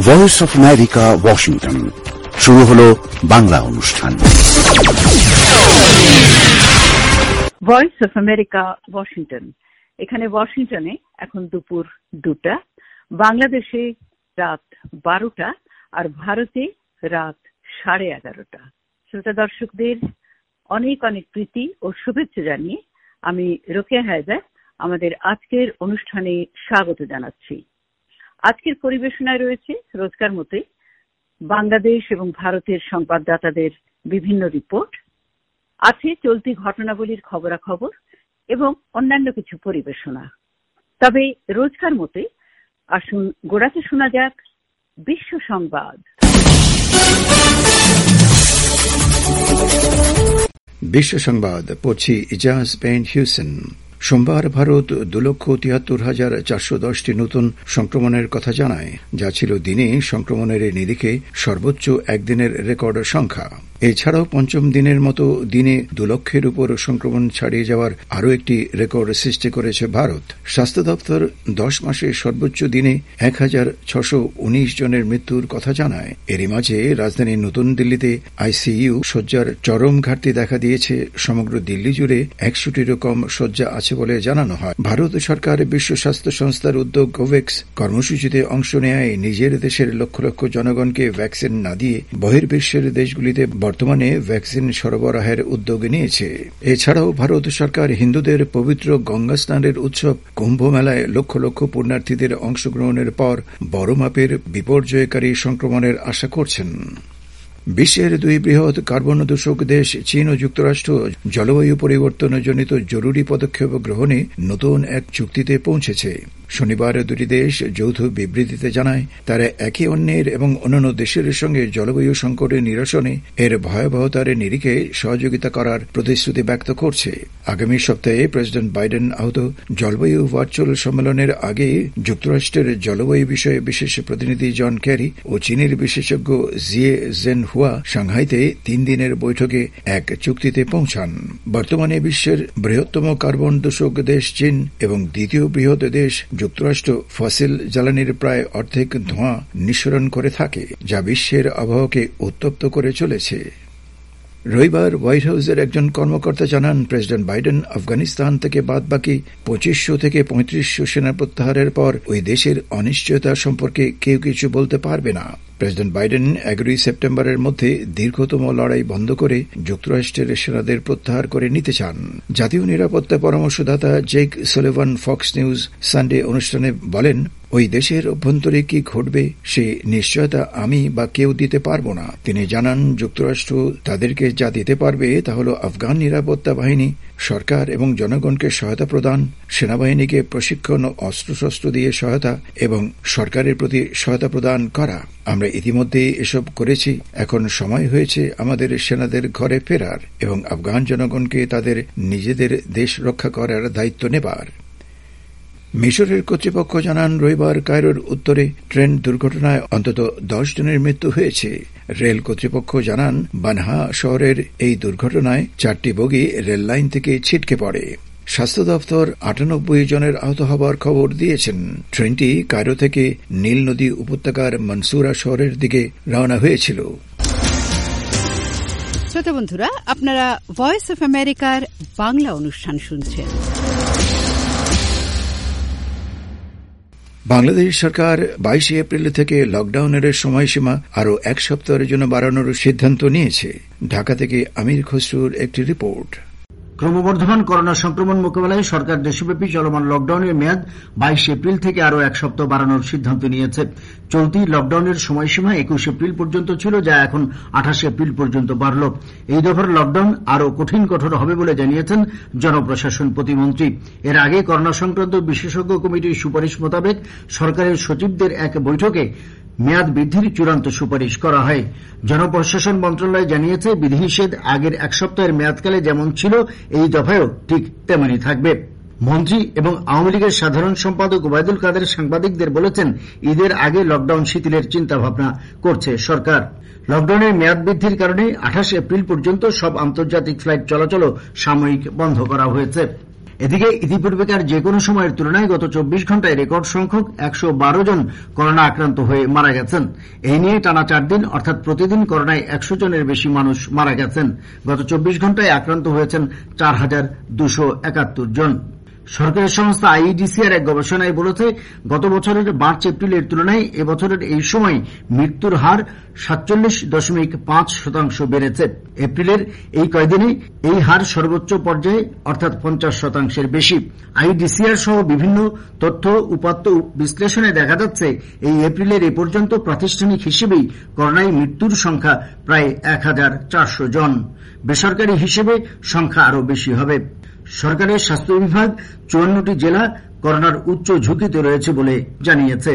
Voice of America, Washington. শুরু হলো বাংলা অনুষ্ঠান। Voice of America, Washington. এখানে ওয়াশিংটনে এখন দুপুর 2টা, বাংলাদেশে রাত 12টা, আর ভারতে রাত 11:30। শ্রোতা দর্শকদের অনেক অনেক প্রীতি ও শুভেচ্ছা জানিয়ে আমি রোকেয়া হায়দার আমাদের আজকের অনুষ্ঠানে স্বাগত জানাচ্ছি। আজকের পরিবেশনায় রয়েছে রোজকার মতে বাংলাদেশ এবং ভারতের সংবাদদাতাদের বিভিন্ন রিপোর্ট, আছে চলতি ঘটনাবলীর খবরাখবর এবং অন্যান্য কিছু পরিবেশনা। তবে রোজকার মতে আসুন গোড়াতে শোনা যাক বিশ্ব সংবাদ। বিশ্ব সংবাদ পড়ছি ইজাজ পেন হিউসেন। সোমবার ভারত 2,73,410টি নতুন সংক্রমণের কথা জানায়, যা ছিল দিনে সংক্রমণের নিরিখে সর্বোচ্চ একদিনের রেকর্ড সংখ্যা। এছাড়াও পঞ্চম দিনের মতো দিনে 2 লক্ষের উপর সংক্রমণ ছাড়িয়ে যাওয়ার আরও একটি রেকর্ড সৃষ্টি করেছে ভারত। স্বাস্থ্য দপ্তর 10 মাসে সর্বোচ্চ দিনে 1,619 জনের মৃত্যুর কথা জানায়। এরই মাঝে রাজধানী নতুন দিল্লিতে আইসিইউ শয্যার চরম ঘাটতি দেখা দিয়েছে। সমগ্র দিল্লি জুড়ে 100টিরও কম শয্যা আছে বলে জানানো হয়। ভারত সরকার বিশ্ব স্বাস্থ্য সংস্থার উদ্যোগ কোভ্যাক্স কর্মসূচিতে অংশ নেয় নিজের দেশের লক্ষ লক্ষ জনগণকে ভ্যাকসিন না দিয়ে বহির্বিশ্বের দেশগুলিতে বর্তমানে ভ্যাকসিন সরবরাহের উদ্যোগ নিয়েছে। এছাড়াও ভারত সরকার হিন্দুদের পবিত্র গঙ্গা স্নানের উৎসব কুম্ভ মেলায় লক্ষ লক্ষ পুণ্যার্থীদের অংশগ্রহণের পর বড় মাপের বিপর্যয়কারী সংক্রমণের আশা করছেন। বিশ্বের 2 বৃহৎ কার্বন দূষক দেশ চীন ও যুক্তরাষ্ট্র জলবায়ু পরিবর্তনজনিত জরুরি পদক্ষেপ গ্রহণে নতুন এক চুক্তিতে পৌঁছেছে। শনিবার 2টি দেশ যৌথ বিবৃতিতে জানায় তারা একে অন্যের এবং অন্যান্য দেশের সঙ্গে জলবায়ু সংকটের নিরসনে এর ভয়াবহতার নিরিখে সহযোগিতা করার প্রতিশ্রুতি ব্যক্ত করছে। আগামী সপ্তাহে প্রেসিডেন্ট বাইডেন আহত জলবায়ু ভার্চুয়াল সম্মেলনের আগে যুক্তরাষ্ট্রের জলবায়ু বিষয়ে বিশেষ প্রতিনিধি জন ক্যারি ও চীনের বিশেষজ্ঞ জিয়ে জেন হুয়া সাংহাইতে 3 দিনের বৈঠকে এক চুক্তিতে পৌঁছান। বর্তমানে বিশ্বের বৃহত্তম কার্বন দূষক দেশ চীন এবং দ্বিতীয় বৃহৎ দেশ যুক্তরাষ্ট্র ফসিল জ্বালানির প্রায় অর্ধেক ধোঁয়া নিঃসরণ করে থাকে, যা বিশ্বের আবহাওয়াকে উত্তপ্ত করে চলেছে। রবিবার হোয়াইট হাউসের একজন কর্মকর্তা জানান, প্রেসিডেন্ট বাইডেন আফগানিস্তান থেকে বাদবাকি 2500 থেকে 3500 সেনা প্রত্যাহারের পর ওই দেশের অনিশ্চয়তা সম্পর্কে কেউ কিছু বলতে পারবে না। প্রেসিডেন্ট বাইডেন 11 সেপ্টেম্বরের মধ্যে দীর্ঘতম লড়াই বন্ধ করে যুক্তরাষ্ট্রের সেনাদের প্রত্যাহার করে নিতে চান। জাতীয় নিরাপত্তা পরামর্শদাতা Jake Sullivan Fox News Sunday অনুষ্ঠানে বলেন, ওই দেশের অভ্যন্তরে কি ঘটবে সে নিশ্চয়তা আমি বা কেউ দিতে পারব না। তিনি জানান, যুক্তরাষ্ট্র তাদেরকে যা দিতে পারবে তা হল আফগান নিরাপত্তা বাহিনী, সরকার এবং জনগণকে সহায়তা প্রদান, সেনাবাহিনীকে প্রশিক্ষণ ও অস্ত্রশস্ত্র দিয়ে সহায়তা এবং সরকারের প্রতি সহায়তা প্রদান করা। আমরা ইতিমধ্যে এসব করেছি। এখন সময় হয়েছে আমাদের সেনাদের ঘরে ফেরার এবং আফগান জনগণকে তাদের নিজেদের দেশ রক্ষা করার দায়িত্ব নেবার। মিশরের কর্তৃপক্ষ জানান, রবিবার কায়রোর উত্তরে ট্রেন দুর্ঘটনায় অন্তত 10 জনের মৃত্যু হয়েছে। রেল কর্তৃপক্ষ জানান, বানহা শহরের এই দুর্ঘটনায় 4টি বগি রেল লাইন থেকে ছিটকে পড়ে। স্বাস্থ্য দপ্তর 98 জনের আহত হবার খবর দিয়েছেন। ট্রেনটি কায়রো থেকে নীল নদী উপত্যকার মনসুরা শহরের দিকে রওনা হয়েছিল। শ্রোতা বন্ধুরা, আপনারা ভয়েস অফ আমেরিকার বাংলা অনুষ্ঠান শুনছেন। বাংলাদেশ সরকার 22 এপ্রিল থেকে লকডাউনের সময়সীমা আরও 1 সপ্তাহের জন্য বাড়ানোর সিদ্ধান্ত নিয়েছে। ঢাকা থেকে আমির খসরুর একটি রিপোর্ট। ক্রমবর্ধমান করোনা সংক্রমণ মোকাবেলায় সরকার দেশব্যাপী চলমান লকডাউনের মেয়াদ 22 এপ্রিল থেকে আরও 1 সপ্তাহ বাড়ানোর সিদ্ধান্ত নিয়েছে। চলতি লকডাউনের সময়সীমা 21 এপ্রিল পর্যন্ত ছিল, যা এখন 28 এপ্রিল পর্যন্ত বাড়ল। এই দফার লকডাউন আরও কঠোর হবে বলে জানিয়েছেন জনপ্রশাসন প্রতিমন্ত্রী। এর আগে করোনা সংক্রান্ত বিশেষজ্ঞ কমিটির সুপারিশ মোতাবেক সরকারের সচিবদের এক বৈঠকে মেয়াদ বৃদ্ধির চূড়ান্ত সুপারিশ করা হয়। জনপ্রশাসন মন্ত্রণালয় জানিয়েছে, বিধিনিষেধ আগের 1 সপ্তাহের মেয়াদকালে যেমন ছিল এই দফায়ও ঠিক তেমনই থাকবে। মন্ত্রী এবং আওয়ামী লীগের সাধারণ সম্পাদক ওবায়দুল কাদের সাংবাদিকদের বলেছেন, ঈদের আগে লকডাউন শিথিলের চিন্তাভাবনা করছে সরকার। লকডাউনের মেয়াদ বৃদ্ধির কারণে 28 এপ্রিল পর্যন্ত সব আন্তর্জাতিক ফ্লাইট চলাচলও সাময়িক বন্ধ করা হয়েছে। এদিকে ইতিপূর্বেকার যে কোনো সময়ের তুলনায় গত 24 ঘণ্টায় রেকর্ড সংখ্যক 112 জন করোনা আক্রান্ত হয়ে মারা গেছেন। এই নিয়ে টানা 4 দিন অর্থাৎ প্রতিদিন করোনায় 100 জনের বেশি মানুষ মারা গেছেন। গত 24 ঘণ্টায় আক্রান্ত হয়েছেন 4,271 জন। সরকারি সংস্থা আইইডিসিআর এক গবেষণায় বলেছে, গত বছরের মার্চ এপ্রিলের তুলনায় এবছরের এই সময় মৃত্যুর হার 47.5% বেড়েছে। এপ্রিলের এই কয়েকদিনে এই হার সর্বোচ্চ পর্যায়ে অর্থাৎ 50% বেশি। আইইডিসিআর সহ বিভিন্ন তথ্য উপাত্ত বিশ্লেষণে দেখা যাচ্ছে, এই এপ্রিলের এ পর্যন্ত প্রাতিষ্ঠানিক হিসেবেই করোনায় মৃত্যুর সংখ্যা প্রায় 1,400 জন। বেসরকারি হিসেবে সংখ্যা আরও বেশি হবে। সরকারের স্বাস্থ্য বিভাগ 54টি জেলা করোনার উচ্চ ঝুঁকিতে রয়েছে বলে জানিয়েছে।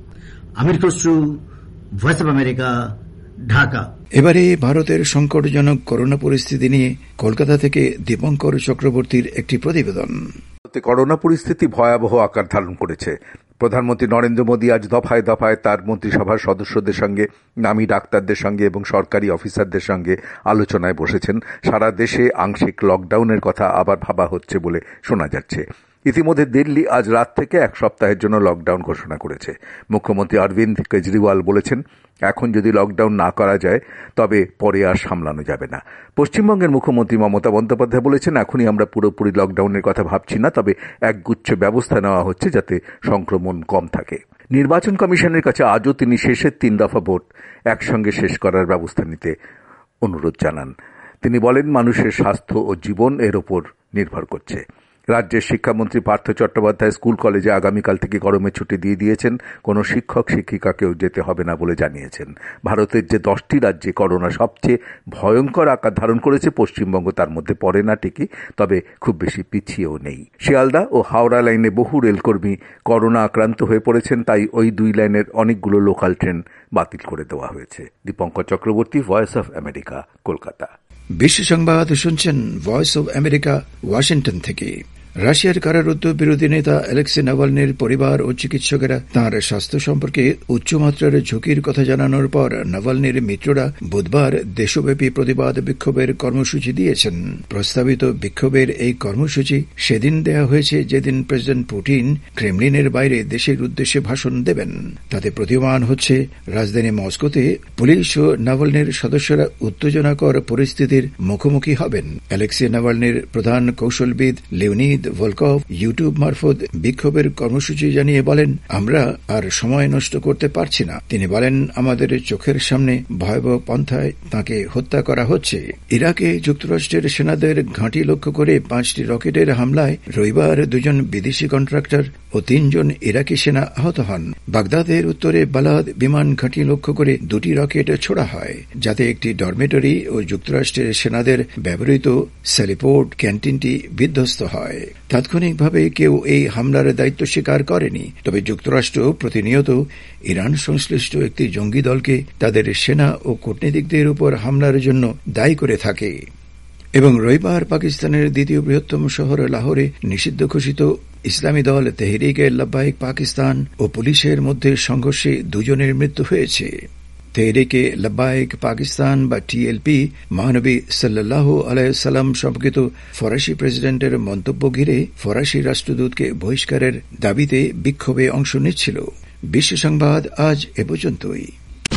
Amir Khasru, Voice of America, Dhaka. এবারে ভারতের সংকটজনক করোনা পরিস্থিতি নিয়ে কলকাতা থেকে দীপঙ্কর চক্রবর্তীর একটি প্রতিবেদন। করোনা পরিস্থিতি ভয়াবহ আকার ধারণ করেছে। প্রধানমন্ত্রী নরেন্দ্র মোদী আজ দফায় দফায় তার মন্ত্রিসভার সদস্যদের সঙ্গে, নামী ডাক্তারদের সঙ্গে এবং সরকারি অফিসারদের সঙ্গে আলোচনায় বসেছেন। সারা দেশে আংশিক লকডাউনের কথা আবার ভাবা হচ্ছে বলে শোনা যাচ্ছে। ইতিমধ্যে দিল্লি আজ রাত থেকে 1 সপ্তাহের জন্য লকডাউন ঘোষণা করেছে। মুখ্যমন্ত্রী অরবিন্দ কেজরিওয়াল বলেছেন, এখন যদি লকডাউন না করা যায় তবে পরে আর সামলানো যাবে না। পশ্চিমবঙ্গের মুখ্যমন্ত্রী মমতা বন্দ্যোপাধ্যায় বলেছেন, এখনই আমরা পুরোপুরি লকডাউনের কথা ভাবছি না, তবে একগুচ্ছ ব্যবস্থা নেওয়া হচ্ছে যাতে সংক্রমণ কম থাকে। নির্বাচন কমিশনের কাছে আজও তিনি শেষের 3 দফা ভোট একসঙ্গে শেষ করার ব্যবস্থা নিতে অনুরোধ জানান। তিনি বলেন, মানুষের স্বাস্থ্য ও জীবন এর ওপর নির্ভর করছে। রাজ্যের শিক্ষামন্ত্রী পার্থ চট্টোপাধ্যায় স্কুল কলেজে আগামীকাল থেকে গরমের ছুটি দিয়ে দিয়েছেন। কোনো শিক্ষক শিক্ষিকাকেও যেতে হবে না বলে জানিয়েছেন। ভারতের যে 10টি রাজ্যে করোনা সবচেয়ে ভয়ঙ্কর আকার ধারণ করেছে, পশ্চিমবঙ্গ তার মধ্যে পড়ে না ঠিকই, তবে খুব বেশি পিছিয়েও নেই। শিয়ালদা ও হাওড়া লাইনে বহু রেলকর্মী করোনা আক্রান্ত হয়ে পড়েছেন, তাই ওই 2 লাইনের অনেকগুলো লোকাল ট্রেন বাতিল করে দেওয়া হয়েছে। Dipankar Chakraborty, Voice of America, Kolkata. বিশ্ব সংবাদ শুনছেন ভয়েস অব আমেরিকা, ওয়াশিংটন থেকে। রাশিয়ার কারারুদ্ধ বিরোধী নেতা অ্যালেক্সি নাভালনির পরিবার ও চিকিৎসকেরা তাঁর স্বাস্থ্য সম্পর্কে উচ্চমাত্রার ঝুঁকির কথা জানানোর পর নাভালনির মিত্ররা বুধবার দেশব্যাপী প্রতিবাদ বিক্ষোভের কর্মসূচি দিয়েছেন। প্রস্তাবিত বিক্ষোভের এই কর্মসূচি সেদিন দেয়া হয়েছে যেদিন প্রেসিডেন্ট পুতিন ক্রেমলিনের বাইরে দেশের উদ্দেশ্যে ভাষণ দেবেন। তাতে প্রতীয়মান হচ্ছে রাজধানী মস্কোতে পুলিশ ও নাভালনির সদস্যরা উত্তেজনাকর পরিস্থিতির মুখোমুখি হবেন। অ্যালেক্সি নাভালনির প্রধান কৌশলবিদ লিওনিদ ভলকভ ইউটিউব মারফত বিক্ষোভের কর্মসূচি জানিয়ে বলেন, আমরা আর সময় নষ্ট করতে পারছি না। তিনি বলেন, আমাদের চোখের সামনে ভয়াবহ পন্থায় তাঁকে হত্যা করা হচ্ছে। ইরাকে যুক্তরাষ্ট্রের সেনাদের ঘাঁটি লক্ষ্য করে 5টি রকেটের হামলায় রবিবার 2 জন বিদেশি কন্ট্রাক্টর ও 3 জন ইরাকি সেনা আহত হন। বাগদাদের উত্তরে বালাদ বিমান ঘাঁটি লক্ষ্য করে 2টি রকেট ছোড়া হয়, যাতে একটি ডরমেটরি ও যুক্তরাষ্ট্রের সেনাদের ব্যবহৃত সেলিপোর্ট ক্যান্টিনটি বিধ্বস্ত হয়। তাৎক্ষণিকভাবে কেউ এই হামলার দায়িত্ব স্বীকার করেনি, তবে যুক্তরাষ্ট্র প্রতিনিয়ত ইরান সংশ্লিষ্ট একটি জঙ্গি দলকে তাদের সেনা ও কূটনীতিকদের উপর হামলার জন্য দায়ী করে থাকে। এবং রবিবার পাকিস্তানের দ্বিতীয় বৃহত্তম শহর লাহোরে নিষিদ্ধ ঘোষিত ইসলামী দল তেহরিকে লব্বাইক পাকিস্তান ও পুলিশের মধ্যে সংঘর্ষে 2 জনের মৃত্যু হয়েছে। তেহরিকে লব্বাইক পাকিস্তান বা টিএলপি মহানবী সাল্লাল্লাহু আলাইহি সাল্লাম সম্পর্কিত ফরাসি প্রেসিডেন্টের মন্তব্য ঘিরে ফরাসি রাষ্ট্রদূতকে বহিষ্কারের দাবিতে বিক্ষোভে অংশ নিচ্ছিল। বিশ্ব সংবাদ আজ এ পর্যন্তই।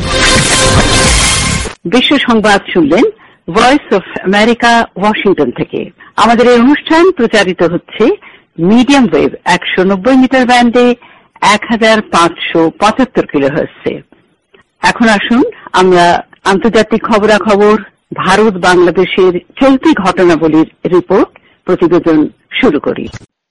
বিশ্ব সংবাদ শুনলেন ভয়েস অফ আমেরিকা, ওয়াশিংটন থেকে। আমাদের এই অনুষ্ঠান প্রচারিত হচ্ছে মিডিয়াম ওয়েভ 190 মিটার ব্যান্ডে 1575 কিলোহার্টজে। এখন আসুন আমরা আন্তর্জাতিক খবরাখবর, ভারত বাংলাদেশের চলতি ঘটনাবলীর রিপোর্ট প্রতিবেদন শুরু করি।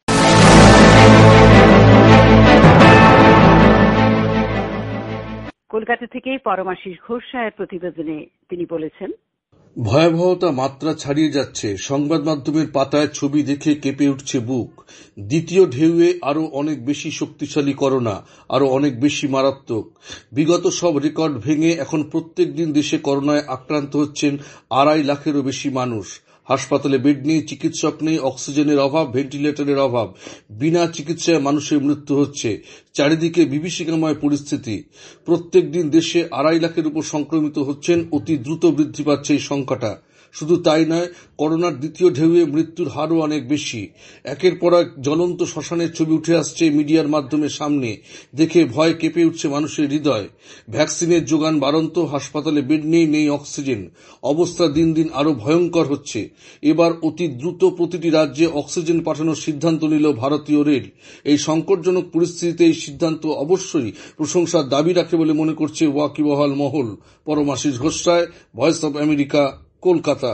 কলকাতা থেকে পরমাশিস ঘোষ সাহের প্রতিবেদনে তিনি বলেছেন, ভয়াবহতা মাত্রা ছাড়িয়ে যাচ্ছে। সংবাদ মাধ্যমের পাতায় ছবি দেখে কেঁপে উঠছে বুক। দ্বিতীয় ঢেউয়ে আরো অনেক বেশি শক্তিশালী করোনা, আরো অনেক বেশি মারাত্মক। বিগত সব রেকর্ড ভেঙে এখন প্রত্যেক দিন দেশে করোনায় আক্রান্ত হচ্ছেন 2.5 লাখেরও বেশি মানুষ। হাসপাতালে বেড নেই, চিকিৎসক নেই, অক্সিজেনের অভাব, ভেন্টিলেটরের অভাব। বিনা চিকিৎসায় মানুষের মৃত্যু হচ্ছে। চারিদিকে বিভীষিকাময় পরিস্থিতি। প্রত্যেক দিন দেশে 2.5 লাখের উপর সংক্রমিত হচ্ছেন। অতি দ্রুত বৃদ্ধি পাচ্ছে এই সংখ্যাটা। শুধু তাই নয়, করোনার দ্বিতীয় ঢেউয়ে মৃত্যুর হারও অনেক বেশি। একের পর এক জ্বলন্ত শ্মশানের ছবি উঠে আসছে মিডিয়ার মাধ্যমে সামনে, দেখে ভয় কেঁপে উঠছে মানুষের হৃদয়। ভ্যাকসিনের যোগান বাড়ন্ত, হাসপাতালে বেড নেই অক্সিজেন। অবস্থা দিন দিন আরো ভয়ঙ্কর হচ্ছে। এবার অতি দ্রুত প্রতিটি রাজ্যে অক্সিজেন পাঠানোর সিদ্ধান্ত নিল ভারতীয় রেল। এই সংকটজনক পরিস্থিতিতে এই সিদ্ধান্ত অবশ্যই প্রশংসার দাবি রাখে বলে মনে করছে ওয়াকিবহাল মহল। Paramashis Ghoshray, Voice of America, Kolkata.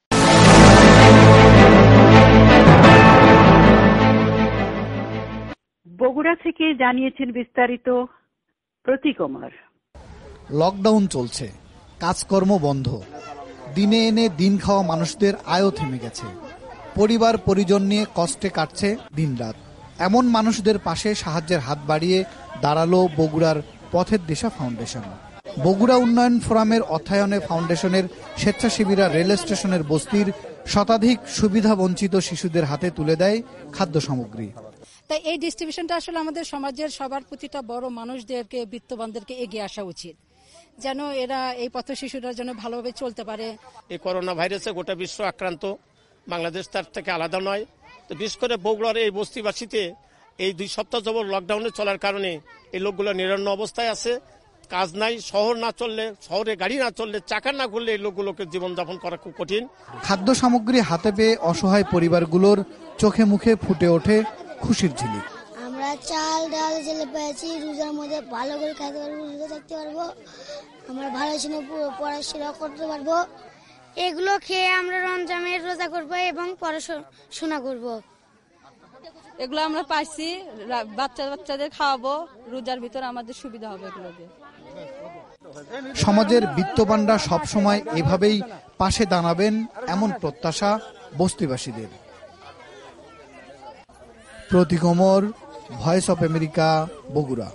Bogura থেকে জানিয়েছেন বিস্তারিত প্রতীক কুমার। লকডাউন চলছে, কাজকর্ম বন্ধ, দিনে এনে দিন খাওয়া মানুষদের আয়ও থেমে গেছে। পরিবার পরিজন নিয়ে কষ্টে কাটছে দিনরাত। এমন মানুষদের পাশে সাহায্যের হাত বাড়িয়ে দাঁড়ালো বগুড়ার পথের দিশা ফাউন্ডেশন। বগুড়া উন্নয়ন ফোরামের অর্থায়নে ফাউন্ডেশনের স্বেচ্ছাসেবীরা রেল স্টেশনের বস্তির শতাধিক সুবিধা বঞ্চিত শিশুদের হাতে তুলে দেয় খাদ্য সামগ্রী। তাই এই ডিস্ট্রিবিউশনটা আসলে আমাদের সমাজের সবার প্রতিটা বড় মানুষদেরকে, বিত্তবানদেরকে এগিয়ে আসা উচিত, যেন এরা এই পথ শিশুরা যেন ভালোভাবে চলতে পারে। এই করোনা ভাইরাসে গোটা বিশ্ব আক্রান্ত, বাংলাদেশ তার থেকে আলাদা নয়। তো বিশেষ করে বগুড়ার এই বস্তিবাসীতে এই 2 সপ্তাহ যাবত লকডাউনে চলার কারণে এই লোকগুলো নিরন্ন অবস্থায় আছে। কাজ নাই, শহর না চললে, শহরে গাড়ি না চললে, চাকা না করলে এই লোকগুলোকে জীবনযাপন করা খুব কঠিন। খাদ্য সামগ্রী হাতে পেয়ে অসহায় পরিবারগুলোর চোখে মুখে ফুটে ওঠে খুশির ঝিলিক। আমরা চাল ডাল জেলে পেয়েছি, রোজার মধ্যে ভালো করে খেতে পারবো, রোজা থাকতে পারবো, আমরা ভালো পড়াশোনা করতে পারবো। এগুলো খেয়ে আমরা রমজানের রোজা করবো এবং পড়াশোনা করবো। এগুলো আমরা পাইছি, বাচ্চাদের খাওয়াবো, রোজার ভিতরে আমাদের সুবিধা হবে এগুলো দিয়ে। সমাজের বিত্তবানরা সবসময় এভাবেই পাশে দাঁড়াবেন, এমন প্রত্যাশা বস্তিবাসীদের। Pratik Kumar, Voice of America, Bogura.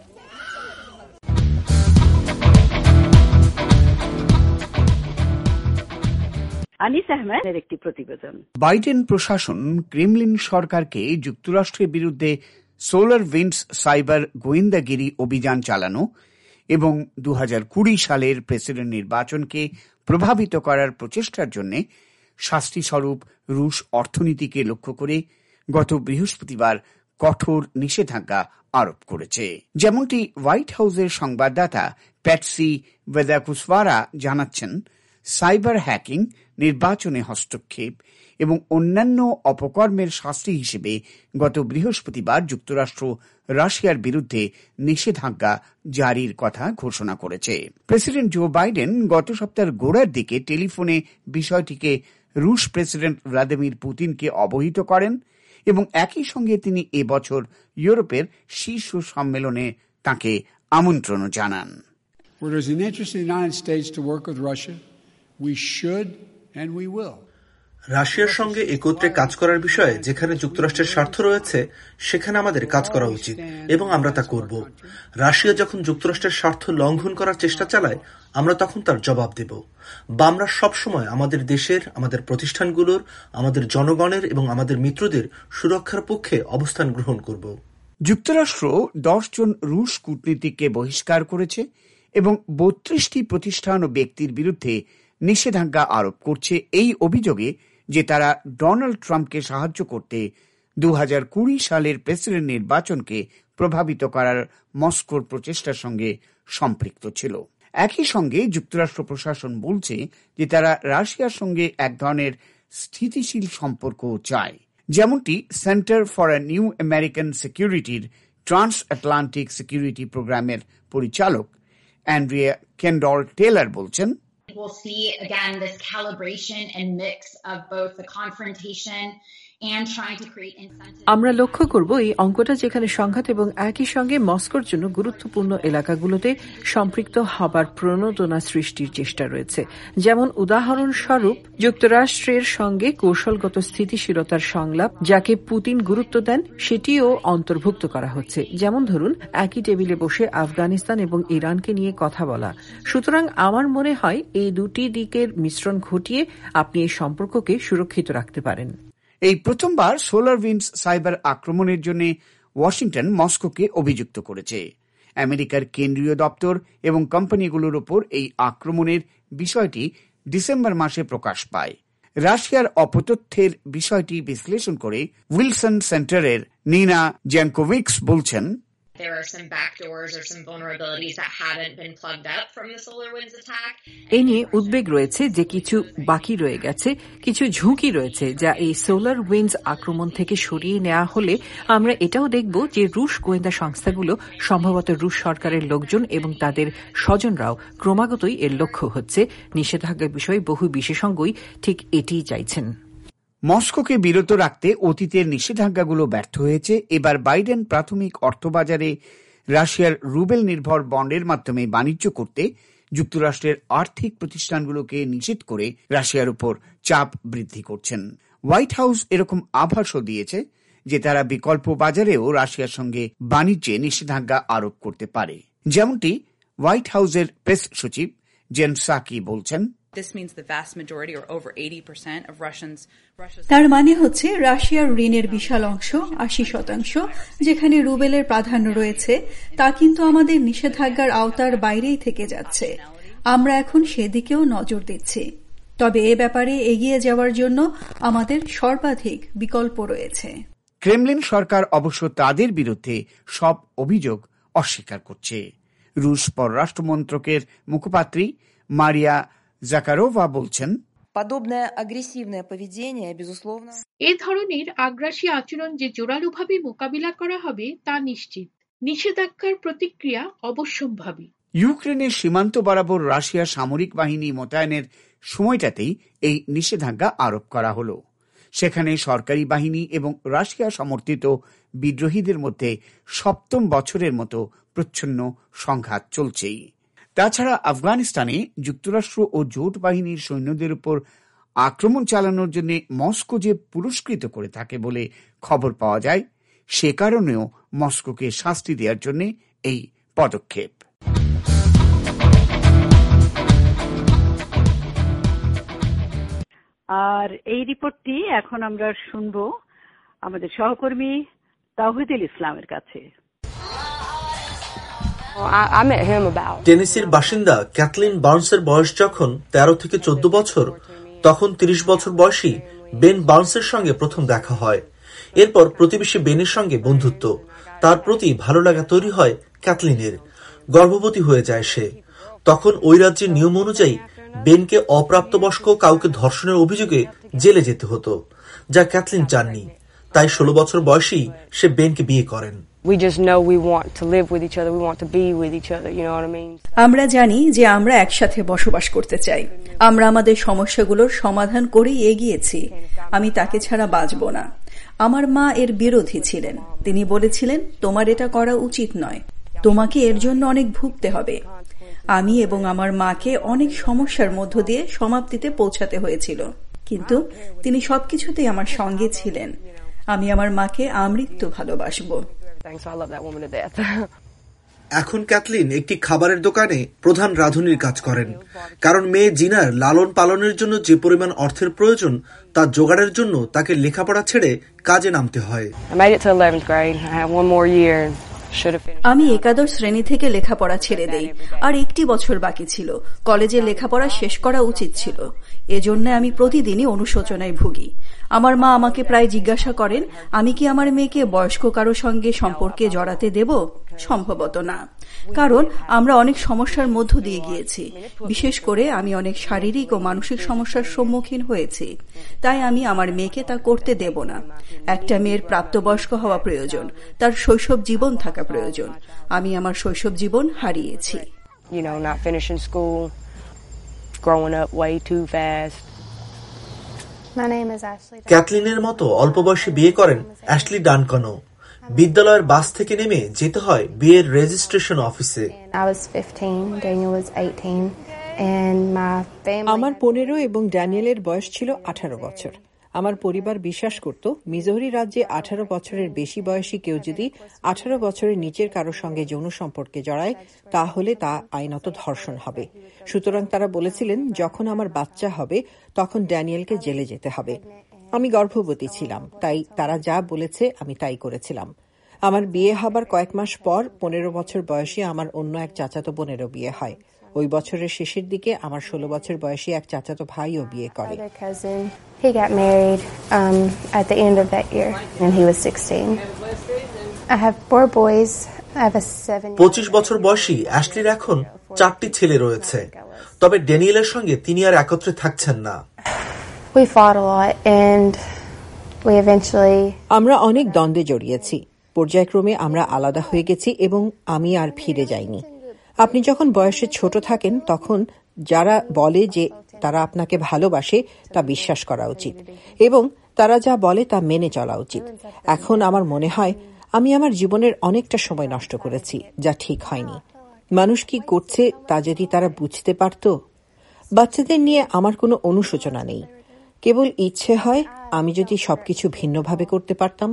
Anis আহমেদের একটি প্রতিবেদন। বাইডেন প্রশাসন ক্রেমলিন সরকারকে যুক্তরাষ্ট্রের বিরুদ্ধে সোলার উইন্ডস সাইবার গোয়েন্দাগিরি অভিযান চালানো এবং 2020 সালের প্রেসিডেন্ট নির্বাচনকে প্রভাবিত করার প্রচেষ্টার জন্য শাস্তিস্বরূপ রুশ অর্থনীতিকে লক্ষ্য করে গত বৃহস্পতিবার কঠোর নিষেধাজ্ঞা আরোপ করেছে। যেমনটি হোয়াইট হাউসের সংবাদদাতা প্যাটসি ভেদাকুসওয়ারা জানাচ্ছেন, সাইবার হ্যাকিং, নির্বাচনে হস্তক্ষেপ এবং অন্যান্য অপকর্মের শাস্তি হিসেবে গত বৃহস্পতিবার যুক্তরাষ্ট্র রাশিয়ার বিরুদ্ধে নিষেধাজ্ঞা জারির কথা ঘোষণা করেছে। প্রেসিডেন্ট জো বাইডেন গত সপ্তাহের গোড়ার দিকে টেলিফোনে বিষয়টিকে রুশ প্রেসিডেন্ট ভ্লাদিমির পুতিনকে অবহিত করেন এবং একই সঙ্গে তিনি এবছর ইউরোপের শীর্ষ সম্মেলনে তাঁকে আমন্ত্রণও জানান। রাশিয়ার সঙ্গে একত্রে কাজ করার বিষয়ে যেখানে যুক্তরাষ্ট্রের স্বার্থ রয়েছে সেখানে আমাদের কাজ করা উচিত এবং আমরা তা করব। রাশিয়া যখন যুক্তরাষ্ট্রের স্বার্থ লঙ্ঘন করার চেষ্টা চালায় আমরা তখন তার জবাব দেব, বা আমরা সবসময় আমাদের দেশের, আমাদের প্রতিষ্ঠানগুলোর, আমাদের জনগণের এবং আমাদের মিত্রদের সুরক্ষার পক্ষে অবস্থান গ্রহণ করব। যুক্তরাষ্ট্র 10 জন রুশ কূটনীতিককে বহিষ্কার করেছে এবং 32টি প্রতিষ্ঠান ও ব্যক্তির বিরুদ্ধে নিষেধাজ্ঞা আরোপ করছে এই অভিযোগে যে তারা ডোনাল্ড ট্রাম্পকে সাহায্য করতে 2020 সালের প্রেসিডেন্ট নির্বাচনকে প্রভাবিত করার মস্কোর প্রচেষ্টার সঙ্গে সম্পৃক্ত ছিল। একই সঙ্গে যুক্তরাষ্ট্র প্রশাসন বলছে যে তারা রাশিয়ার সঙ্গে এক ধরনের স্থিতিশীল সম্পর্কও চায়, যেমনটি Center for a New American সিকিউরিটির ট্রান্স আটলান্টিক সিকিউরিটি প্রোগ্রামের পরিচালক অ্যান্ড্রিয়া কেন্ডল টেলর বলছেন। We'll see again this calibration and mix of both the confrontation and trying to create incentives. আমরা লক্ষ্য করব এই অঙ্কটা যেখানে সংঘাত এবং একই সঙ্গে মস্কোর জন্য গুরুত্বপূর্ণ এলাকাগুলোতে সম্পৃক্ত হবার প্রণোদনা সৃষ্টির চেষ্টা রয়েছে। যেমন উদাহরণস্বরূপ যুক্তরাষ্ট্রের সঙ্গে কৌশলগত স্থিতিশীলতার সংলাপ যাকে পুতিন গুরুত্ব দেন সেটিও অন্তর্ভুক্ত করা হচ্ছে। যেমন ধরুন, একই টেবিলে বসে আফগানিস্তান এবং ইরানকে নিয়ে কথা বলা। সুতরাং আমার মনে হয় এই দুটি দিকের মিশ্রণ ঘটিয়ে আপনি এই সম্পর্ককে সুরক্ষিত রাখতে পারেন। এই প্রথমবার সোলার উইন্ডস সাইবার আক্রমণের জন্য ওয়াশিংটন মস্কোকে অভিযুক্ত করেছে। আমেরিকার কেন্দ্রীয় দপ্তর এবং কোম্পানিগুলোর ওপর এই আক্রমণের বিষয়টি ডিসেম্বর মাসে প্রকাশ পায়। রাশিয়ার অপতথ্যের বিষয়টি বিশ্লেষণ করে উইলসন সেন্টারের নিনা জ্যাঙ্কোভিক্স বলছেন, There are some backdoors or some vulnerabilities that haven't been plugged up from the SolarWinds attack. এ নিয়ে উদ্বেগ রয়েছে যে কিছু বাকি রয়ে গেছে, কিছু ঝুঁকি রয়েছে যা এই সোলার উইন্ডস আক্রমণ থেকে সরিয়ে নেওয়া হলে আমরা এটাও দেখব যে রুশ গোয়েন্দা সংস্থাগুলো সম্ভবত রুশ সরকারের লোকজন এবং তাদের স্বজনরাও ক্রমাগতই এর লক্ষ্য হচ্ছে। নিষেধাজ্ঞার বিষয়ে বহু বিশেষজ্ঞই ঠিক এটিই চাইছেন। মস্কোকে বিরত রাখতে অতীতের নিষেধাজ্ঞাগুলো ব্যর্থ হয়েছে। এবার বাইডেন প্রাথমিক অর্থবাজারে রাশিয়ার রুবেল নির্ভর বন্ডের মাধ্যমে বাণিজ্য করতে যুক্তরাষ্ট্রের আর্থিক প্রতিষ্ঠানগুলোকে নিষেধ করে রাশিয়ার উপর চাপ বৃদ্ধি করছেন। হোয়াইট হাউস এরকম আভাসও দিয়েছে যে তারা বিকল্প বাজারেও রাশিয়ার সঙ্গে বাণিজ্যে নিষেধাজ্ঞা আরোপ করতে পারে। যেমনটি হোয়াইট হাউসের প্রেস সচিব জেন সাকি বলছেন, তার মানে হচ্ছে রাশিয়ার ঋণের বিশাল অংশ ৮০%, যেখানে রুবেলের প্রাধান্য রয়েছে, তা কিন্তু আমাদের নিষেধাজ্ঞার আওতার বাইরেই থেকে যাচ্ছে। আমরা এখন সেদিকেও নজর দিচ্ছি। তবে এ ব্যাপারে এগিয়ে যাওয়ার জন্য আমাদের সর্বাধিক বিকল্প রয়েছে। ক্রেমলিন সরকার অবশ্য তাদের বিরুদ্ধে সব অভিযোগ অস্বীকার করছে। রুশ পররাষ্ট্র মন্ত্রকের মুখপাত্রী মারিয়া জাকারোভা বলছেন, এ ধরনের আগ্রাসী আচরণ যে জোরালোভাবে মোকাবিলা করা হবে তা নিশ্চিত। নিষেধাজ্ঞার প্রতিক্রিয়া অবশ্যম্ভাবী। ইউক্রেনের সীমান্ত বরাবর রাশিয়া সামরিক বাহিনী মোতায়েনের সময়টাতেই এই নিষেধাজ্ঞা আরোপ করা হলো। সেখানে সরকারি বাহিনী এবং রাশিয়া সমর্থিত বিদ্রোহীদের মধ্যে ৭ম বছরের মতো প্রচ্ছন্ন সংঘাত চলছেই। তাছাড়া আফগানিস্তানে যুক্তরাষ্ট্র ও জোট বাহিনীর সৈন্যদের উপর আক্রমণ চালানোর জন্য মস্কো যে পুরস্কৃত করে থাকে বলে খবর পাওয়া যায়, সে কারণেও মস্কোকে শাস্তি দেওয়ার জন্য এই পদক্ষেপ। আর এই রিপোর্টটি এখন আমরা শুনব আমাদের সহকর্মী তাওহিদুল ইসলামের কাছে। টেনেসির বাসিন্দা ক্যাথলিন বার্নসের বয়স যখন 13 থেকে 14 বছর, তখন 30 বছর বয়সী বেন বার্নসের সঙ্গে প্রথম দেখা হয়। এরপর প্রতিবেশী বেনের সঙ্গে বন্ধুত্ব, তার প্রতি ভালো লাগা তৈরি হয় ক্যাথলিনের। গর্ভবতী হয়ে যায় সে। তখন ওই রাজ্যের নিয়ম অনুযায়ী বেনকে অপ্রাপ্তবয়স্ক কাউকে ধর্ষণের অভিযোগে জেলে যেতে হতো, যা ক্যাথলিন চাননি। তাই 16 বছর বয়সেই সে বেনকে বিয়ে করেন। আমরা জানি যে আমরা একসাথে বসবাস করতে চাই। আমরা আমাদের সমস্যাগুলোর সমাধান করেই এগিয়েছি। আমি তাকে ছাড়া বাঁচব না। আমার মা এর বিরোধী ছিলেন। তিনি বলেছিলেন, তোমার এটা করা উচিত নয়, তোমাকে এর জন্য অনেক ভুগতে হবে। আমি এবং আমার মাকে অনেক সমস্যার মধ্য দিয়ে সমাপ্তিতে পৌঁছাতে হয়েছিল, কিন্তু তিনি সবকিছুতেই আমার সঙ্গে ছিলেন। আমি আমার মাকে আমৃত্যু ভালোবাসবো। এখন ক্যাথলিন একটি খাবারের দোকানে প্রধান রাঁধুনির কাজ করেন, কারণ মেয়ে জিনার লালন পালনের জন্য যে পরিমাণ অর্থের প্রয়োজন তা জোগাড়ের জন্য তাকে লেখাপড়া ছেড়ে কাজে নামতে হয়। আমি একাদশ শ্রেণী থেকে লেখাপড়া ছেড়ে দেই, আর 1টি বছর বাকি ছিল। কলেজে লেখাপড়া শেষ করা উচিত ছিল। এজন্য আমি প্রতিদিনই অনুশোচনায় ভুগি। আমার মা আমাকে প্রায় জিজ্ঞাসা করেন, আমি কি আমার মেয়েকে বয়স্ক কারো সঙ্গে সম্পর্কে জড়াতে দেব? সম্ভবত না, কারণ আমরা অনেক সমস্যার মধ্য দিয়ে গিয়েছি। বিশেষ করে আমি অনেক শারীরিক ও মানসিক সমস্যার সম্মুখীন হয়েছি। তাই আমি আমার মেয়েকে তা করতে দেব না। একটা মেয়ের প্রাপ্তবয়স্ক হওয়া প্রয়োজন, তার শৈশব জীবন থাকা প্রয়োজন। আমি আমার শৈশব জীবন হারিয়েছি। ক্যাথলিনের মতো অল্প বয়সে বিয়ে করেন অ্যাশলি ডানকানও। বিদ্যালয়ের বাস থেকে নেমে যেতে হয় বিয়ের রেজিস্ট্রেশন অফিসে। আমার 15 এবং ড্যানিয়েলের বয়স ছিল 18 বছর। আমার পরিবার বিশ্বাস করত মিজোরি রাজ্যে 18 বছরের বেশি বয়সী কেউ যদি 18 বছরের নিচের কারোর সঙ্গে যৌন সম্পর্কে জড়ায় তাহলে তা আইনত ধর্ষণ হবে। সুতরাং তারা বলেছিলেন যখন আমার বাচ্চা হবে তখন ড্যানিয়েলকে জেলে যেতে হবে। আমি গর্ভবতী ছিলাম, তাই তারা যা বলেছে আমি তাই করেছিলাম। আমার বিয়ে হবার কয়েক মাস পর 15 বছর বয়সী আমার অন্য এক চাচাতো বোনেরও বিয়ে হয়। ওই বছরের শেষের দিকে আমার 16 বছর বয়সী এক চাচাতো ভাইও বিয়ে করে। He got married at the end of that year and he was 16. I have 4 boys. I have a 7. 25 বছর বয়সী অ্যাশলির এখন 4টি ছেলে রয়েছে, তবে ড্যানিয়েলের সঙ্গে তিনি আর একত্রে থাকছেন না। We fought a lot and we eventually আমরা অনেক দ্বন্দ্বে জড়িয়েছি। পর্যায়ক্রমে আমরা আলাদা হয়ে গেছি এবং আমি আর ফিরে যাইনি। আপনি যখন বয়সে ছোট থাকেন তখন যারা বলে যে তারা আপনাকে ভালোবাসে তা বিশ্বাস করা উচিত এবং তারা যা বলে তা মেনে চলা উচিত। এখন আমার মনে হয় আমি আমার জীবনের অনেকটা সময় নষ্ট করেছি, যা ঠিক হয়নি। মানুষ কি করছে তা যদি তারা বুঝতে পারত। বাচ্চাদের নিয়ে আমার কোনো অনুশোচনা নেই, কেবল ইচ্ছে হয় আমি যদি সবকিছু ভিন্নভাবে করতে পারতাম।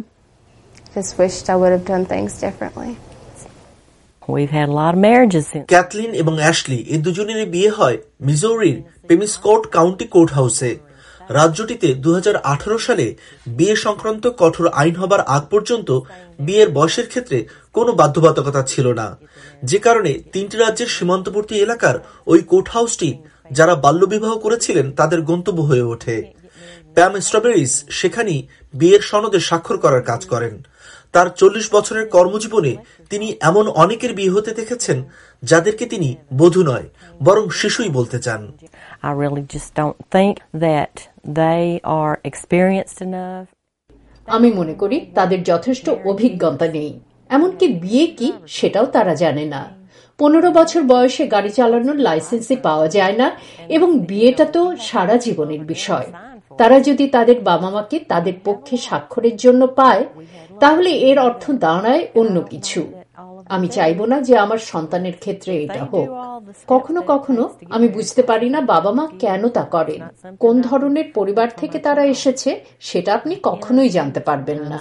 ক্যাথলিন এবং অ্যাশলি এই দুজনেরই বিয়ে হয় মিজোরির পেমিসকোট কাউন্টি কোর্ট হাউসে। রাজ্যটিতে 2018 সালে বিয়ে সংক্রান্ত কঠোর আইন হবার আগ পর্যন্ত বিয়ের বয়সের ক্ষেত্রে কোনো বাধ্যবাধকতা ছিল না, যে কারণে 3টি রাজ্যের সীমান্তবর্তী এলাকার ওই কোর্ট হাউসটি যারা বাল্যবিবাহ করেছিলেন তাদের গন্তব্য হয়ে ওঠে। প্যাম স্ট্রবেরিজ সেখানেই বিয়ের সনদে স্বাক্ষর করার কাজ করেন। তার 40 বছরের কর্মজীবনে তিনি এমন অনেকের বিয়ে হতে দেখেছেন যাদেরকে তিনি বধূ নয় বরং শিশুই বলতে চান। I really just don't think that they are experienced enough. আমি মনে করি তাদের যথেষ্ট অভিজ্ঞতা নেই, এমনকি বিয়ে কি সেটাও তারা জানে না। 15 বছর বয়সে গাড়ি চালানোর লাইসেন্সই পাওয়া যায় না এবং বিয়েটা তো সারা জীবনের বিষয়। তারা যদি তাদের বাবা মাকে তাদের পক্ষে স্বাক্ষরের জন্য পায় তাহলে এর অর্থ দাঁড়ায় অন্য কিছু। আমি চাইব না যে আমার সন্তানের ক্ষেত্রে এটা হোক। কখনো কখনো আমি বুঝতে পারি না বাবা মা কেন তা করেন। কোন ধরনের পরিবার থেকে তারা এসেছে সেটা আপনি কখনোই জানতে পারবেন না।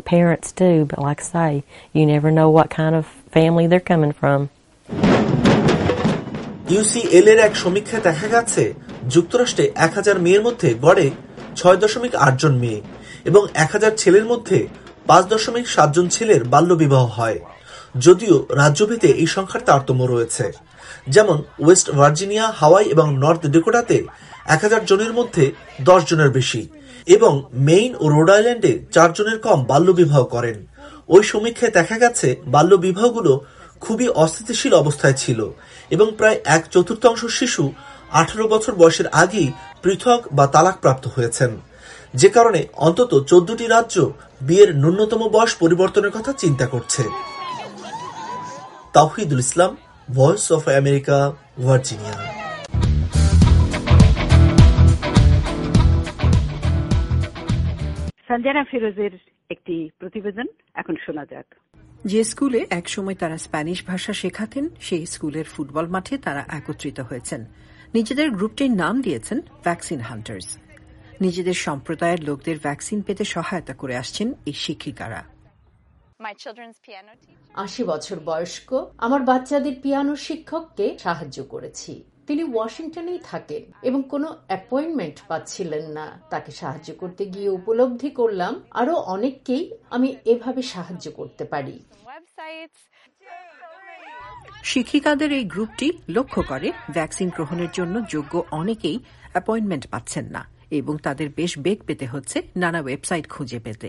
UCL এর এক সমীক্ষায় দেখা গেছে যুক্তরাষ্ট্রে 1000 মেয়ের মধ্যে গড়ে 6.8 জন মেয়ে এবং 1000 ছেলের মধ্যে 5.7 জন ছেলের বাল্যবিবাহ হয়। যদিও রাজ্যভেদে এই সংখ্যার তারতম্য রয়েছে, যেমন ওয়েস্ট ভার্জিনিয়া, হাওয়াই এবং নর্থ ডেকোটাতে 1000 জনের মধ্যে 10 জনের বেশি এবং মেইন ও রোড আইল্যান্ডে 4 জনের কম বাল্যবিবাহ করেন। ওই সমীক্ষায় দেখা গেছে বাল্যবিবাহগুলো খুবই অস্থিতিশীল অবস্থায় ছিল এবং প্রায় 1/4 শিশু 18 বছর বয়সের আগেই পৃথক বা তালাকপ্রাপ্ত হয়েছেন, যে কারণে অন্তত 14টি রাজ্য বিয়ের ন্যূনতম বয়স পরিবর্তনের কথা চিন্তা করছে। Tawhidul Islam, Voice of America, Virginia. Sanjana ফিরোজের একটি প্রতিবেদন এখন শোনা যাক। যে স্কুলে একসময় তারা স্প্যানিশ ভাষা শেখাতেন সেই স্কুলের ফুটবল মাঠে তারা একত্রিত হয়েছেন। নিজেদের গ্রুপটির নাম দিয়েছেন ভ্যাকসিন হান্টার্স। নিজেদের সম্প্রদায়ের লোকদের ভ্যাকসিন পেতে সহায়তা করে আসছেন এই শিক্ষিকারা। 80 বছর বয়স্ক আমার বাচ্চাদের পিয়ানো শিক্ষককে সাহায্য করেছি। তিনি ওয়াশিংটনেই থাকেন এবং কোনো অ্যাপয়েন্টমেন্ট পাচ্ছিলেন না। তাকে সাহায্য করতে গিয়ে উপলব্ধি করলাম আরো অনেককেই আমি এভাবে সাহায্য করতে পারি। শিক্ষিকাদের এই গ্রুপটি লক্ষ্য করে ভ্যাকসিন গ্রহণের জন্য যোগ্য অনেকেই অ্যাপয়েন্টমেন্ট পাচ্ছেন না এবং তাদের বেশ বেগ পেতে হচ্ছে নানা ওয়েবসাইট খুঁজে পেতে।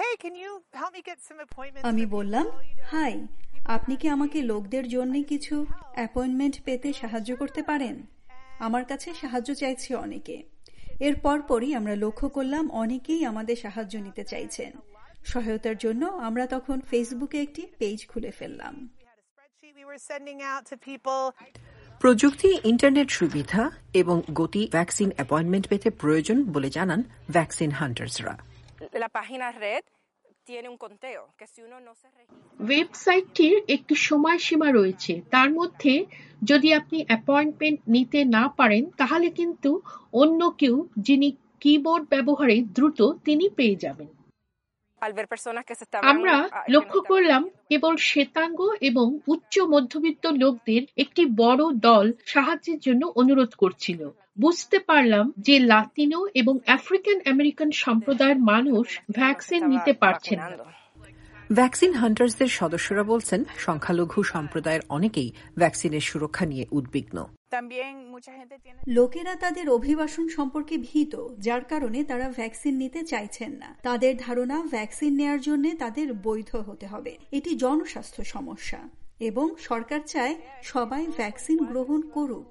আমি বললাম, হাই, আপনি কি আমাকে লোকদের জন্য কিছু অ্যাপয়েন্টমেন্ট পেতে সাহায্য করতে পারেন? আমার কাছে সাহায্য চাইছে অনেকে। এর পরপরই আমরা লক্ষ্য করলাম অনেকেই আমাদের সাহায্য নিতে চাইছেন। সহায়তার জন্য আমরা তখন ফেসবুকে একটি পেজ খুলে ফেললাম। প্রযুক্তি, ইন্টারনেট সুবিধা এবং গতি ভ্যাকসিন অ্যাপয়েন্টমেন্ট পেতে প্রয়োজন বলে জানান ভ্যাকসিন হান্টার্সরা। ওয়েবসাইটটির একটি সময়সীমা রয়েছে, তার মধ্যে যদি আপনি অ্যাপয়েন্টমেন্ট নিতে না পারেন তাহলে কিন্তু অন্য কেউ যিনি কিবোর্ড ব্যবহারে দ্রুত তিনি পেয়ে যাবেন। আমরা লক্ষ্য করলাম কেবল শ্বেতাঙ্গ এবং উচ্চ মধ্যবিত্ত লোকদের একটি বড় দল সাহায্যের জন্য অনুরোধ করছিল। বুঝতে পারলাম যে লাতিনো এবং আফ্রিকান আমেরিকান সম্প্রদায়ের মানুষ ভ্যাকসিন নিতে পারছেন না। ভ্যাকসিন হান্টার্সদের সদস্যরা বলছেন সংখ্যালঘু সম্প্রদায়ের অনেকেই ভ্যাকসিনের সুরক্ষা নিয়ে উদ্বিগ্ন। লোকেরা তাদের অভিবাসন সম্পর্কে ভীত, যার কারণে তারা ভ্যাকসিন নিতে চাইছেন না। তাদের ধারণা ভ্যাকসিন নেয়ার জন্য তাদের বৈধ হতে হবে। এটি জনস্বাস্থ্য সমস্যা এবং সরকার চায় সবাই ভ্যাকসিন গ্রহণ করুক।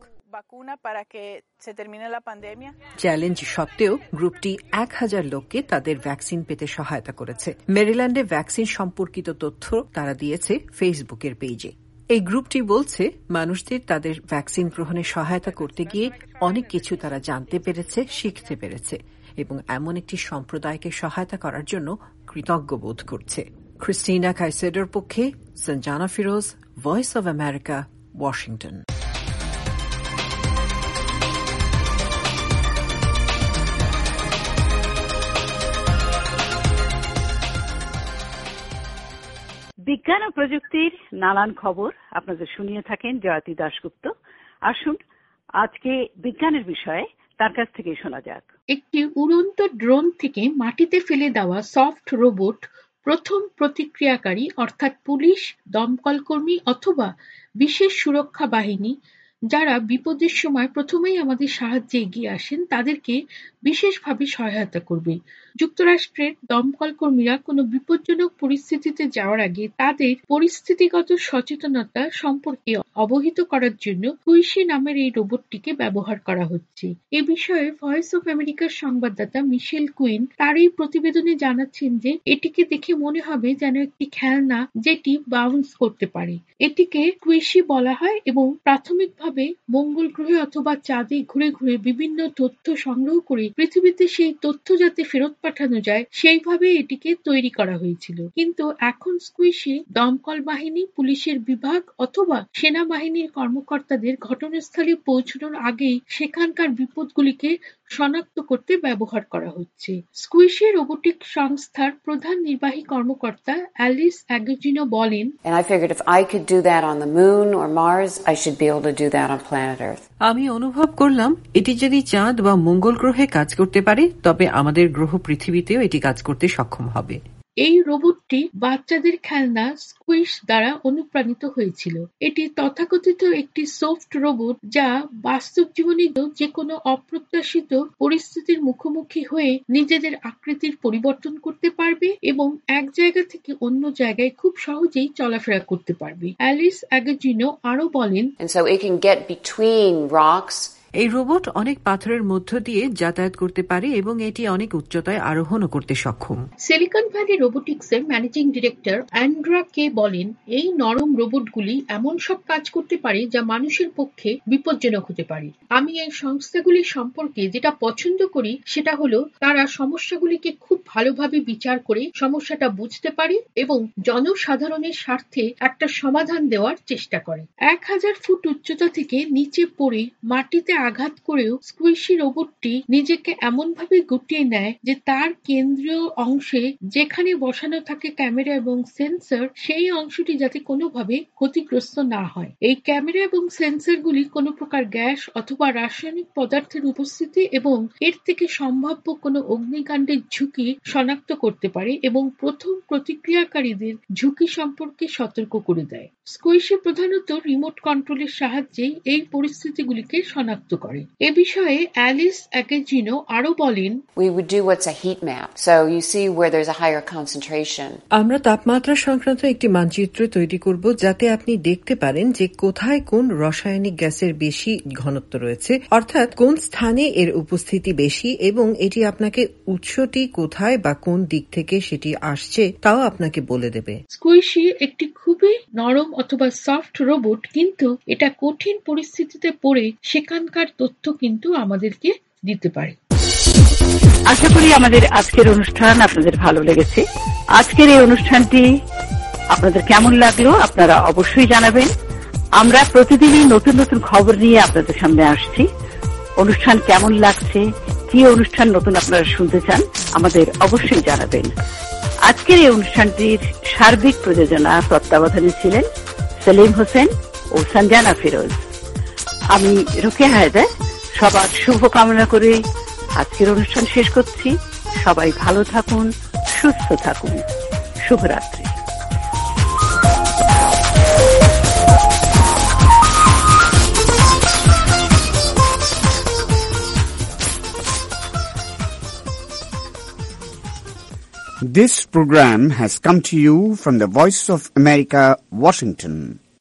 চ্যালেঞ্জ সত্ত্বেও গ্রুপটি 1000 লোককে তাদের ভ্যাকসিন পেতে সহায়তা করেছে। মেরিল্যান্ডে ভ্যাকসিন সম্পর্কিত তথ্য তারা দিয়েছে ফেসবুকের পেজে। এই গ্রুপটি বলছে মানুষদের তাদের ভ্যাকসিন গ্রহণে সহায়তা করতে গিয়ে অনেক কিছু তারা জানতে পেরেছে, শিখতে পেরেছে এবং এমন একটি সম্প্রদায়কে সহায়তা করার জন্য কৃতজ্ঞ বোধ করছে। ক্রিস্টিনা কাইসেডোর পক্ষে Sanjana Feroz, Voice of America, Washington. বিজ্ঞান ও প্রযুক্তির নানান খবর আপনাদের শুনিয়ে থাকেন জয়তী দাশগুপ্ত। আসুন আজকে বিজ্ঞানের বিষয়ে তার কাছ থেকে শোনা যাক। একটি উড়ন্ত ড্রোন থেকে মাটিতে ফেলে দেওয়া সফট রোবট প্রথম প্রতিক্রিয়াকারী অর্থাৎ পুলিশ, দমকল কর্মী অথবা বিশেষ সুরক্ষা বাহিনী যারা বিপদের সময় প্রথমেই আমাদের সাহায্যে এগিয়ে আসেন তাদেরকে বিশেষভাবে সহায়তা করবে। যুক্তরাষ্ট্রের দমকল কর্মীরা কোনো বিপজ্জনক পরিস্থিতিতে যাওয়ার আগে তাদের পরিস্থিতিগত সচেতনতা সম্পর্কে অবহিত করার জন্য কুইশি নামের এই রোবটটিকে ব্যবহার করা হচ্ছে। এ বিষয়ে ভয়েস অফ আমেরিকার সংবাদদাতা মিশেল কুইন তার এই প্রতিবেদনে জানাচ্ছেন যে এটিকে দেখে মনে হবে যেন একটি খেলনা যেটি বাউন্স করতে পারে। এটিকে কুইশি বলা হয় এবং প্রাথমিকভাবে মঙ্গল গ্রহে অথবা চাঁদে ঘুরে ঘুরে বিভিন্ন তথ্য সংগ্রহ করে পৃথিবীতে সেই তথ্য যাতে ফেরত পাঠানো যায় সেইভাবে এটিকে তৈরি করা হয়েছিল। কিন্তু এখন স্কুইশি দমকল বাহিনী, পুলিশের বিভাগ অথবা সেনাবাহিনীর কর্মকর্তাদের ঘটনাস্থলে পৌঁছানোর আগেই সেখানকার বিপদগুলিকে শনাক্ত করতে ব্যবহার করা হচ্ছে। স্কুইশি রোবোটিক সংস্থার প্রধান নির্বাহী কর্মকর্তা অ্যালিস অ্যাগোজিনো বলেন, আমি অনুভব করলাম এটি যদি চাঁদ বা মঙ্গল গ্রহে কাজ করতে পারে তবে আমাদের গ্রহ পৃথিবীতেও এটি কাজ করতে সক্ষম হবে। এই রোবটটি বাচ্চাদের খেলনা স্কুইশ দ্বারা অনুপ্রাণিত হয়েছিল। এটি তথাকথিত একটি সফট রোবট যা বাস্তব জীবনে যে কোনো অপ্রত্যাশিত পরিস্থিতির মুখোমুখি হয়ে নিজেদের আকৃতির পরিবর্তন করতে পারবে এবং এক জায়গা থেকে অন্য জায়গায় খুব সহজেই চলাফেরা করতে পারবে। অ্যালিস অ্যাগোজিনো আরো বলেন, এই রোবট অনেক পাথরের মধ্য দিয়ে যাতায়াত করতে পারে এবং এটি অনেক উচ্চতায় আরোহণও করতে সক্ষম। সিলিকন ভ্যালি রোবোটিক্সের ম্যানেজিং ডিরেক্টর অ্যান্ড্রা কে বলেন, এই নরম রোবটগুলি এমন সব কাজ করতে পারে যা মানুষের পক্ষে বিপজ্জনক হতে পারে। আমি এই সংস্থাগুলি সম্পর্কে যেটা পছন্দ করি সেটা হলো তারা সমস্যাগুলিকে খুব ভালোভাবে বিচার করে সমস্যাটা বুঝতে পারে এবং জনসাধারণের স্বার্থে একটা সমাধান দেওয়ার চেষ্টা করে। 1000 ফুট উচ্চতা থেকে নিচে পড়ে মাটিতে আঘাত করেও স্কুইশি রোবটটি নিজেকে এমনভাবে গুটিয়ে নেয় যে তার কেন্দ্রীয় অংশে যেখানে বসানো থাকে ক্যামেরা এবং সেন্সর, সেই অংশটি যাতে কোনোভাবে ক্ষতিগ্রস্ত না হয়। এই ক্যামেরা এবং সেন্সরগুলি কোনো প্রকার গ্যাস অথবা রাসায়নিক পদার্থের উপস্থিতি এবং এর থেকে সম্ভাব্য কোনো অগ্নিকাণ্ডের ঝুঁকি শনাক্ত করতে পারে এবং প্রথম প্রতিক্রিয়াকারীদের ঝুঁকি সম্পর্কে সতর্ক করে দেয়। স্কুইশি প্রধানত রিমোট কন্ট্রোলের সাহায্যে এই পরিস্থিতিগুলিকে শনাক্ত করে। এ বিষয়ে অ্যালিস অ্যাগোজিনো আরো বলেন, আমরা তাপমাত্রা সংক্রান্ত একটি মানচিত্র তৈরি করব যাতে আপনি দেখতে পারেন যে কোথায় কোন রাসায়নিক গ্যাসের বেশি ঘনত্ব রয়েছে, অর্থাৎ কোন স্থানে এর উপস্থিতি বেশি এবং এটি আপনাকে উৎসটি কোথায় বা কোন দিক থেকে সেটি আসছে তাও আপনাকে বলে দেবে। স্কুইশি একটি খুবই নরম অথবা সফট রোবট, কিন্তু এটা কঠিন পরিস্থিতিতে পড়ে সেখানকার তথ্য কিন্তু আমাদেরকে দিতে পারে। আশা করি আমাদের আজকের অনুষ্ঠান আপনাদের ভালো লেগেছে। আজকের এই অনুষ্ঠানটি আপনাদের কেমন লাগলো আপনারা অবশ্যই জানাবেন। আমরা প্রতিদিনই নতুন নতুন খবর নিয়ে আপনাদের সামনে আসছি। অনুষ্ঠান কেমন লাগছে, কি অনুষ্ঠান নতুন আপনারা শুনতে চান আমাদের অবশ্যই জানাবেন। আজকের এই অনুষ্ঠানটির সার্বিক প্রযোজনা তত্ত্বাবধানে ছিলেন সেলিম হোসেন ও সঞ্জানা ফিরোজ। আমি রোকেয়া হায়দার সবার শুভকামনা করে আজকের অনুষ্ঠান শেষ করছি। সবাই ভালো থাকুন, সুস্থ থাকুন। শুভরাত্রি। This program has come to you from the Voice of America, Washington.